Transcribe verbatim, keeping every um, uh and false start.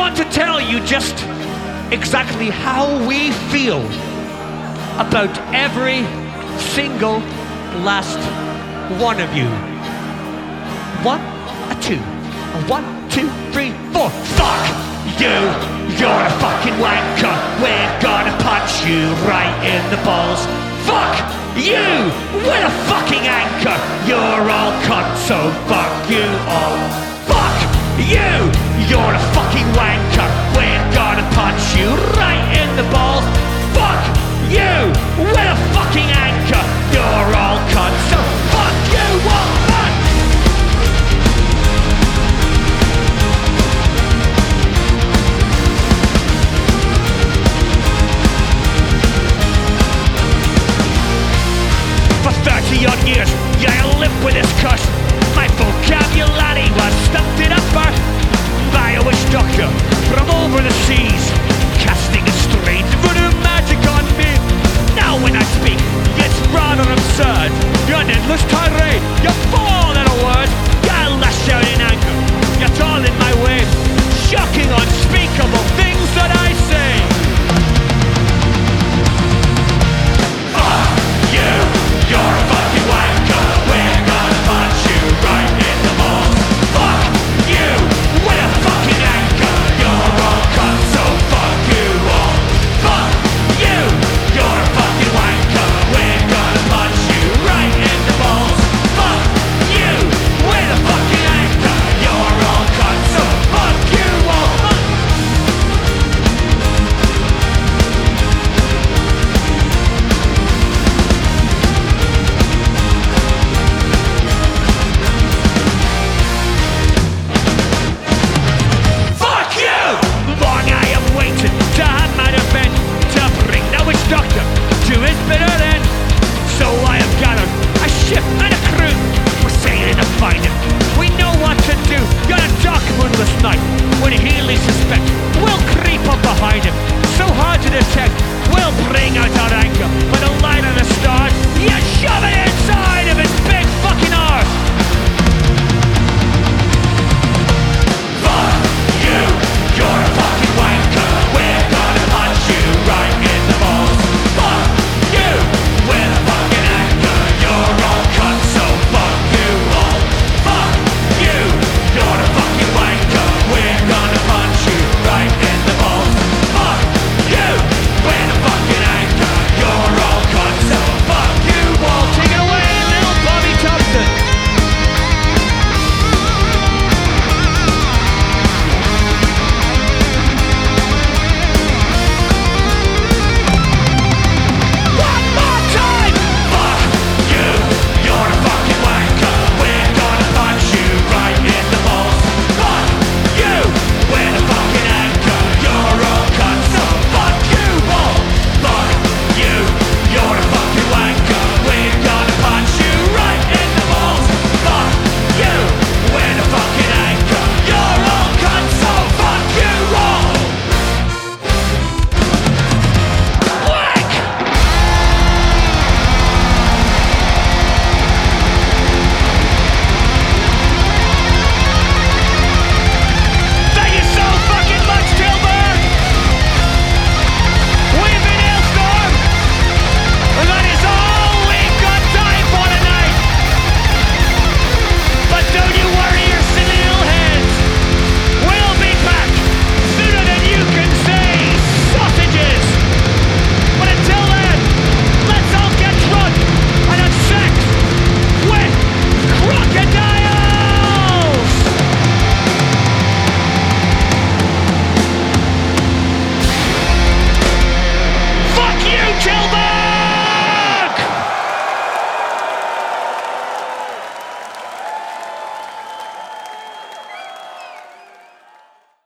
want to tell you just exactly how we feel about every single last one of you. One, a two, a one, two, three, four. Fuck you, you're a fucking wanker. We're gonna punch you right in the balls. Fuck you, we're a fucking anchor. You're all cunts, so fuck you all. Fuck you, you're a fucking wanker. We're gonna punch you right